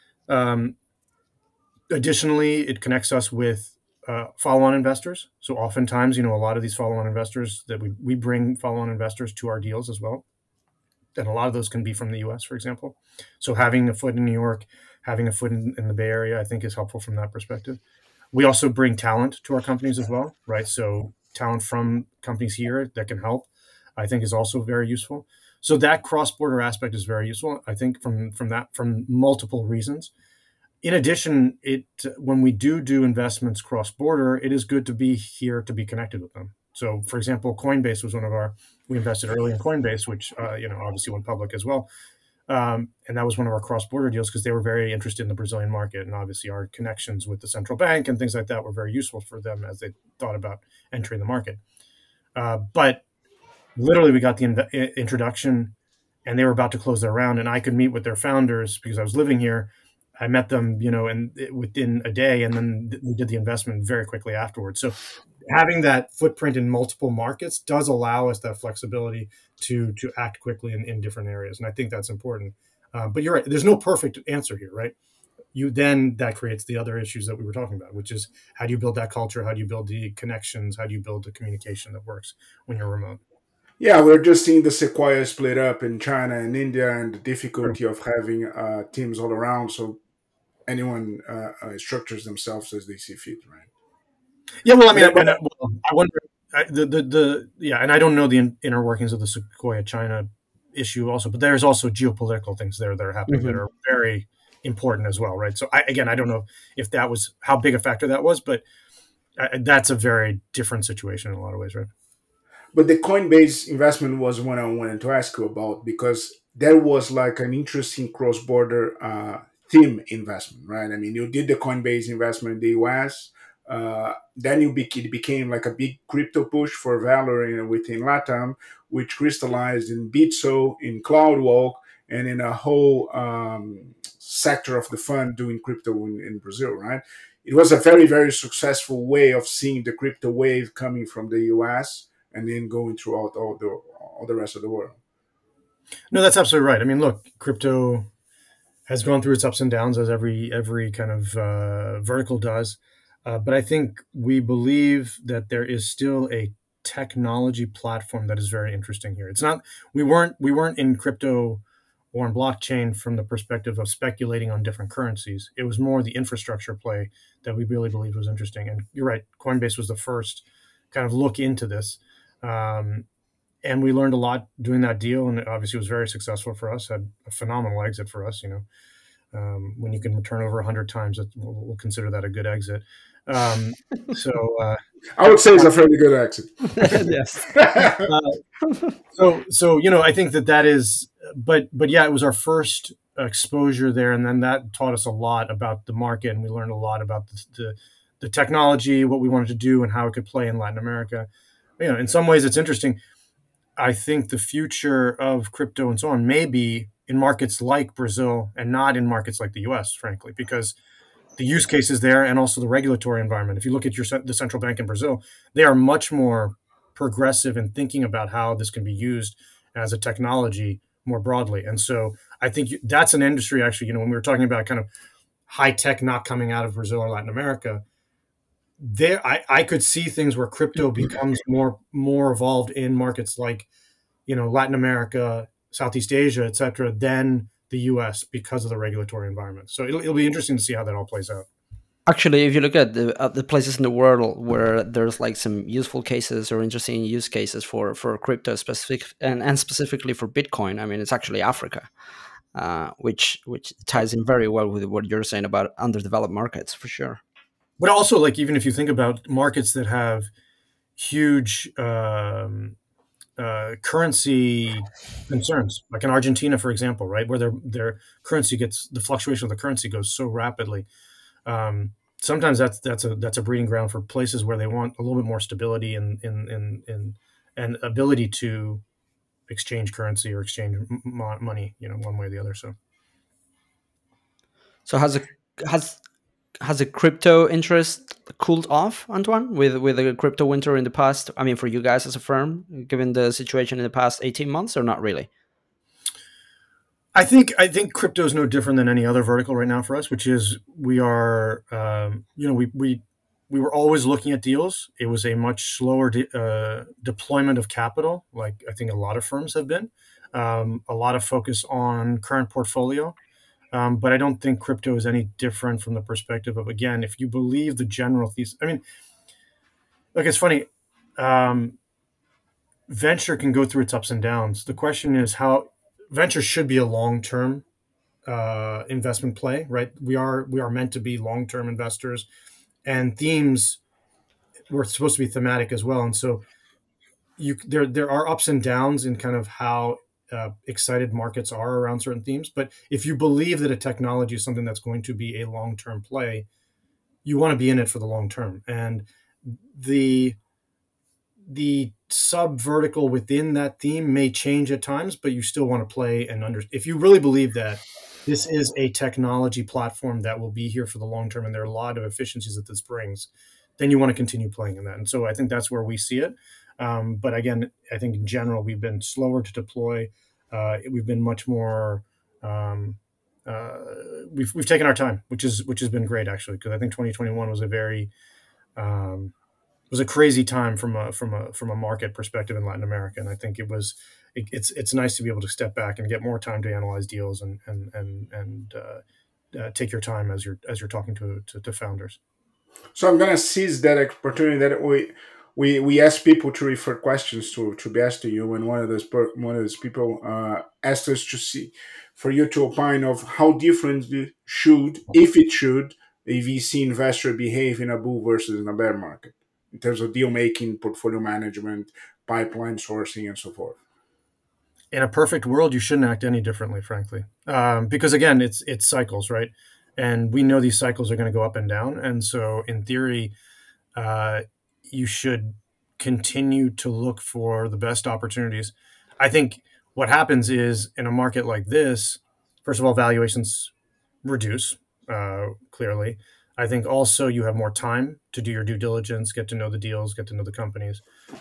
Additionally, it connects us with follow-on investors. So oftentimes, a lot of these follow-on investors that we bring follow-on investors to our deals as well. And a lot of those can be from the US, for example. So having a foot in New York, having a foot in the Bay Area, I think is helpful from that perspective. We also bring talent to our companies as well, right? So talent from companies here that can help, I think, is also very useful. So that cross-border aspect is very useful, I think, from multiple reasons. In addition, when we do investments cross-border, it is good to be here to be connected with them. So, for example, Coinbase was we invested early in Coinbase, which obviously went public as well. And that was one of our cross-border deals because they were very interested in the Brazilian market. And obviously our connections with the central bank and things like that were very useful for them as they thought about entering the market. But literally we got the introduction and they were about to close their round and I could meet with their founders because I was living here. I met them, and within a day, and then we did the investment very quickly afterwards. So having that footprint in multiple markets does allow us that flexibility to act quickly in different areas. And I think that's important. But you're right. There's no perfect answer here, right? That creates the other issues that we were talking about, which is how do you build that culture? How do you build the connections? How do you build the communication that works when you're remote? Yeah, we're just seeing the Sequoia split up in China and India, and the Sure. difficulty of having teams all around. So anyone structures themselves as they see fit, right? Yeah, well, I mean, But I wonder and I don't know the inner workings of the Sequoia China issue also, but there's also geopolitical things there that are happening that Hmm. are very important as well, right? So I don't know if that was how big a factor that was, but that's a very different situation in a lot of ways, right? But the Coinbase investment was one I wanted to ask you about because that was like an interesting cross-border theme investment, right? I mean, you did the Coinbase investment in the US, then it became like a big crypto push for Valor within LATAM, which crystallized in Bitso, in CloudWalk, and in a whole sector of the fund doing crypto in Brazil, right? It was a very, very successful way of seeing the crypto wave coming from the US and then going throughout all the rest of the world. No, that's absolutely right. I mean, look, crypto has gone through its ups and downs as every kind of vertical does. But I think we believe that there is still a technology platform that is very interesting here. It's not we weren't in crypto or in blockchain from the perspective of speculating on different currencies. It was more the infrastructure play that we really believed was interesting. And you're right, Coinbase was the first kind of look into this. Um, and we learned a lot doing that deal, and obviously it was very successful for us. Had a phenomenal exit for us. When you can return over 100 times, we'll consider that a good exit. Um, so, I would say it's a fairly good exit. Yes. I think that is, but yeah, it was our first exposure there, and then that taught us a lot about the market, and we learned a lot about the technology, what we wanted to do, and how it could play in Latin America. In some ways, it's interesting. I think the future of crypto and so on may be in markets like Brazil and not in markets like the US, frankly, because the use cases there and also the regulatory environment. If you look at the central bank in Brazil, they are much more progressive in thinking about how this can be used as a technology more broadly. And so I think that's an industry, actually, when we were talking about kind of high tech not coming out of Brazil or Latin America, I could see things where crypto becomes more evolved in markets like Latin America, Southeast Asia, et cetera, than the US because of the regulatory environment. So it'll be interesting to see how that all plays out. Actually, if you look at the places in the world where there's like some useful cases or interesting use cases for crypto specific and specifically for Bitcoin, I mean, it's actually Africa, which ties in very well with what you're saying about underdeveloped markets for sure. But also, like, even if you think about markets that have huge currency concerns, like in Argentina, for example, right, where their currency the fluctuation of the currency goes so rapidly. Sometimes that's a breeding ground for places where they want a little bit more stability and ability to exchange currency or exchange money, one way or the other. So has the crypto interest cooled off, Antoine, with the crypto winter in the past? I mean, for you guys as a firm, given the situation in the past 18 months, or not really? I think crypto is no different than any other vertical right now for us, which is we are, we were always looking at deals. It was a much slower deployment of capital, like I think a lot of firms have been. A lot of focus on current portfolio. But I don't think crypto is any different from the perspective of, again, if you believe the general thesis. I mean, look, it's funny. Venture can go through its ups and downs. The question is how venture should be a long-term investment play, right? We are meant to be long-term investors, and themes we're supposed to be thematic as well. And so there are ups and downs in kind of how excited markets are around certain themes. But if you believe that a technology is something that's going to be a long-term play, you want to be in it for the long term. And the sub vertical within that theme may change at times, but you still want to play and if you really believe that this is a technology platform that will be here for the long term and there are a lot of efficiencies that this brings, then you want to continue playing in that. And so I think that's where we see it. But again, I think in general, we've been slower to deploy. We've been much more, we've taken our time, which has been great actually, because I think 2021 was a very, was a crazy time from a market perspective in Latin America, and I think it's nice to be able to step back and get more time to analyze deals and take your time as you're talking to founders. So I'm gonna seize that opportunity that we ask people to refer questions to be asked to you, and one of those people asked us to see for you to opine of how different should, if it should, a VC investor behave in a bull versus in a bear market in terms of deal making, portfolio management, pipeline sourcing, and so forth. In a perfect world, you shouldn't act any differently, frankly, because again, it's cycles, right? And we know these cycles are going to go up and down, and so in theory, you should continue to look for the best opportunities. I think what happens is in a market like this, first of all, valuations reduce clearly. I think also you have more time to do your due diligence, get to know the deals, get to know the companies,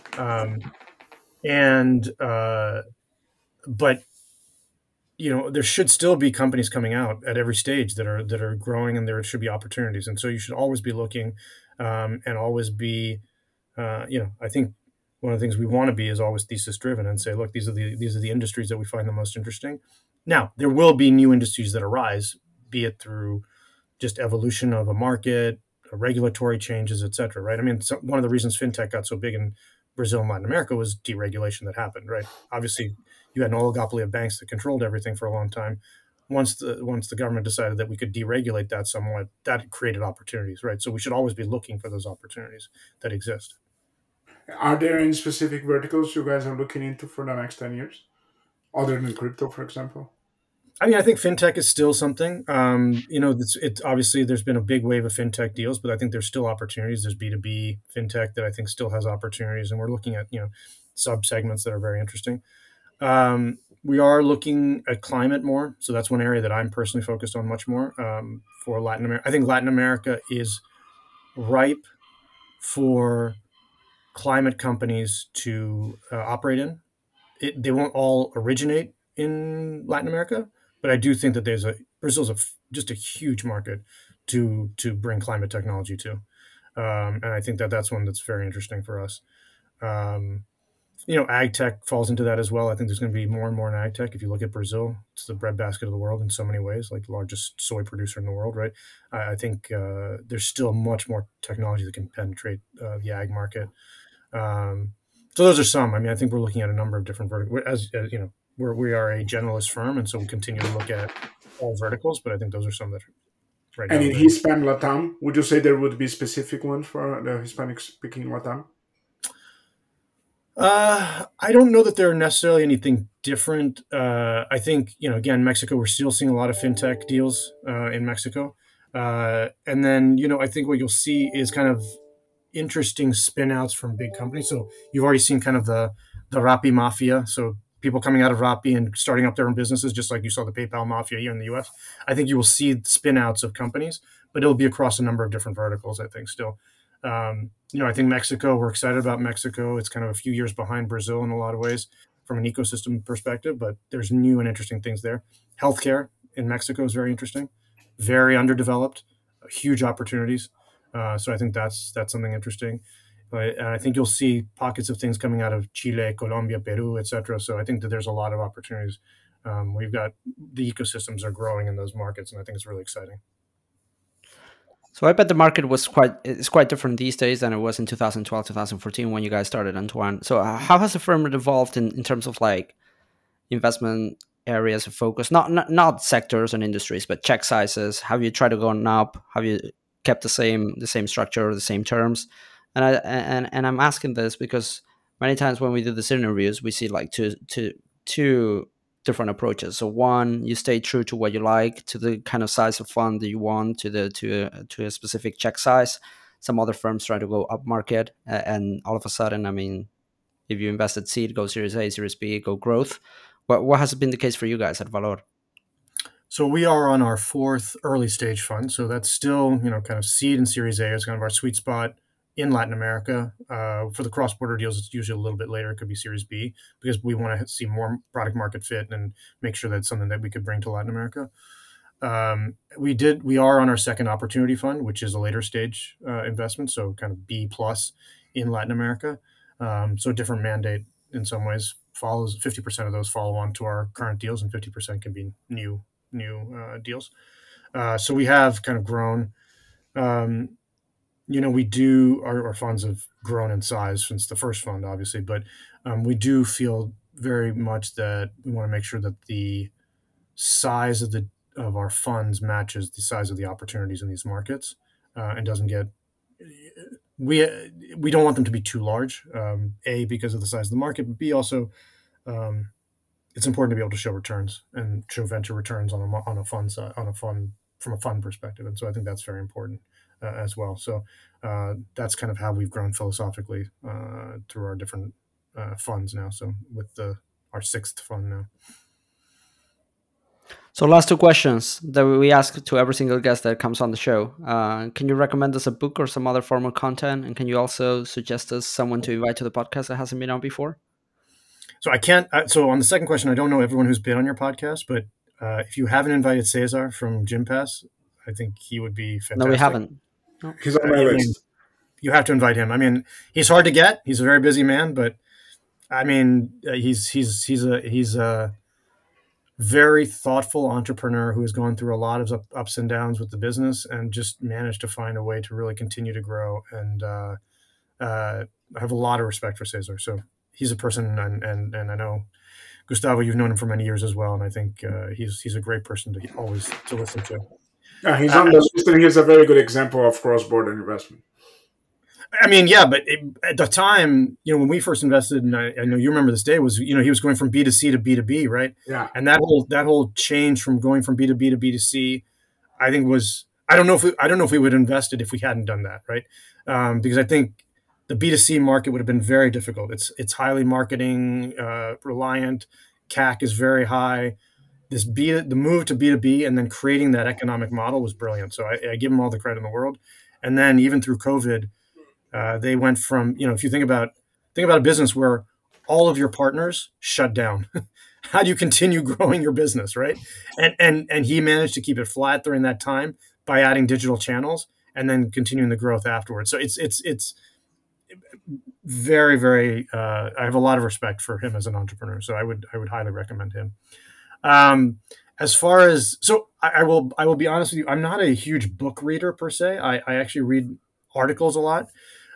but there should still be companies coming out at every stage that are growing, and there should be opportunities. And so you should always be looking, and always be, I think one of the things we want to be is always thesis driven and say, look, these are the industries that we find the most interesting. Now, there will be new industries that arise, be it through just evolution of a market, regulatory changes, et cetera, right? I mean, one of the reasons fintech got so big in Brazil and Latin America was deregulation that happened, right? Obviously, you had an oligopoly of banks that controlled everything for a long time. Once the government decided that we could deregulate that somewhat, that created opportunities, right? So we should always be looking for those opportunities that exist. Are there any specific verticals you guys are looking into for the next 10 years, other than crypto, for example? I mean, I think fintech is still something. It's obviously there's been a big wave of fintech deals, but I think there's still opportunities. There's B2B fintech that I think still has opportunities, and we're looking at sub segments that are very interesting. We are looking at climate more, so that's one area that I'm personally focused on much more for Latin America. I think Latin America is ripe for climate companies to operate in. They won't all originate in Latin America, but I do think that Brazil's just a huge market to bring climate technology to, and I think that's one that's very interesting for us. Ag tech falls into that as well. I think there's going to be more and more in ag tech. If you look at Brazil, it's the breadbasket of the world in so many ways, like the largest soy producer in the world, right? I think there's still much more technology that can penetrate the ag market. So those are some. I mean, I think we're looking at a number of different verticals. As you know, we are a generalist firm, and so we continue to look at all verticals. But I think those are some that right now. And in Hispanic Latam, would you say there would be specific ones for the Hispanic-speaking Latam? I don't know that there are necessarily anything different. I think again, Mexico, we're still seeing a lot of fintech deals in Mexico, and then I think what you'll see is kind of interesting spin-outs from big companies. So you've already seen kind of the Rappi mafia. So people coming out of Rappi and starting up their own businesses, just like you saw the PayPal mafia here in the US. I think you will see spin-outs of companies, but it'll be across a number of different verticals, I think, still. I think Mexico, we're excited about Mexico. It's kind of a few years behind Brazil in a lot of ways from an ecosystem perspective, but there's new and interesting things there. Healthcare in Mexico is very interesting, very underdeveloped, huge opportunities. So I think that's something interesting. And I think you'll see pockets of things coming out of Chile, Colombia, Peru, et cetera. So I think that there's a lot of opportunities. We've got the ecosystems are growing in those markets, and I think it's really exciting. So I bet the market is quite different these days than it was in 2012, 2014 when you guys started, Antoine. So how has the firm evolved in terms of like investment areas of focus, not sectors and industries, but check sizes? Have you tried to go up? Have you kept the same structure, the same terms? And I'm asking this because many times when we do these interviews, we see like two different approaches. So one, you stay true to what you like, to the kind of size of fund that you want, to a specific check size. Some other firms try to go up market, and all of a sudden, I mean, if you invest at seed, go Series A, Series B, go growth. What has been the case for you guys at Valor? So we are on our fourth early stage fund. So that's still, kind of seed and Series A is kind of our sweet spot in Latin America. For the cross-border deals, it's usually a little bit later. It could be Series B because we want to see more product market fit and make sure that's something that we could bring to Latin America. We are on our second opportunity fund, which is a later stage investment, so kind of B plus in Latin America. So a different mandate in some ways. 50% of those follow on to our current deals, and 50% can be new deals. So we have kind of grown. We do our funds have grown in size since the first fund, obviously, but we do feel very much that we want to make sure that the size of our funds matches the size of the opportunities in these markets, and doesn't get. We don't want them to be too large. A, because of the size of the market, but B, also it's important to be able to show returns and show venture returns on a fund from a fund perspective, and so I think that's very important as well. So that's kind of how we've grown philosophically through our different funds now. So with our sixth fund now. So last two questions that we ask to every single guest that comes on the show. Can you recommend us a book or some other form of content? And can you also suggest us someone to invite to the podcast that hasn't been on before? So I can't. So on the second question, I don't know everyone who's been on your podcast, but if you haven't invited Cesar from GymPass, I think he would be fantastic. No, we haven't. No. He's on my list. You have to invite him. I mean, he's hard to get. He's a very busy man, but I mean, he's a very thoughtful entrepreneur who has gone through a lot of ups and downs with the business and just managed to find a way to really continue to grow. And I have a lot of respect for Cesar. So he's a person, and I know Gustavo, you've known him for many years as well, and I think he's a great person to always to listen to. He's on the list, and he's a very good example of cross-border investment. I mean, yeah, but at the time, when we first invested, and I know you remember this day, was he was going from B2C to B2B, right? Yeah. And that whole change from going from B2B to B2C, I think was I don't know if we would have invested if we hadn't done that, right? Because I think the B2C market would have been very difficult. It's highly marketing reliant. CAC is very high. The move to B2B and then creating that economic model was brilliant. So I give them all the credit in the world. And then even through COVID, they went from, if you think about a business where all of your partners shut down, how do you continue growing your business, right? And he managed to keep it flat during that time by adding digital channels and then continuing the growth afterwards. So it's very, very. I have a lot of respect for him as an entrepreneur. So I would highly recommend him. As far as I will be honest with you. I'm not a huge book reader per se. I actually read articles a lot.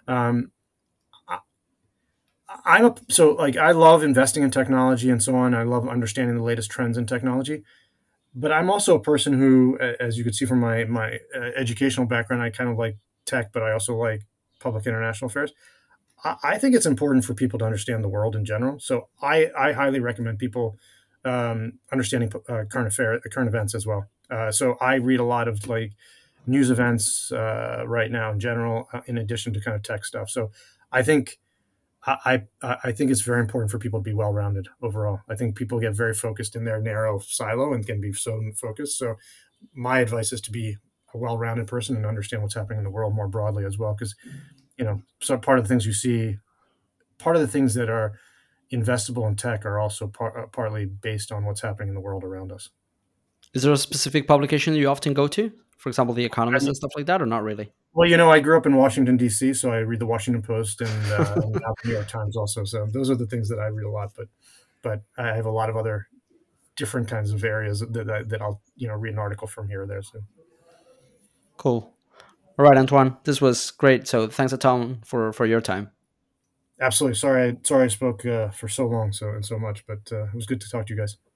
I love investing in technology and so on. I love understanding the latest trends in technology, but I'm also a person who, as you can see from my educational background, I kind of like tech, but I also like public international affairs. I think it's important for people to understand the world in general. So I highly recommend people understanding current events as well. So I read a lot of news events right now in general, in addition to kind of tech stuff. So I think I think it's very important for people to be well-rounded overall. I think people get very focused in their narrow silo and can be so focused. So my advice is to be a well-rounded person and understand what's happening in the world more broadly as well. Because, so part of the things you see, part of the things that are investable in tech are also partly based on what's happening in the world around us. Is there a specific publication you often go to? For example, The Economist and stuff like that, or not really? Well, I grew up in Washington, D.C., so I read the Washington Post and the New York Times also. So those are the things that I read a lot. But I have a lot of other different kinds of areas that I'll read an article from here or there. So cool. All right, Antoine, this was great. So thanks a ton for your time. Absolutely. Sorry I spoke for so long and so much, but it was good to talk to you guys.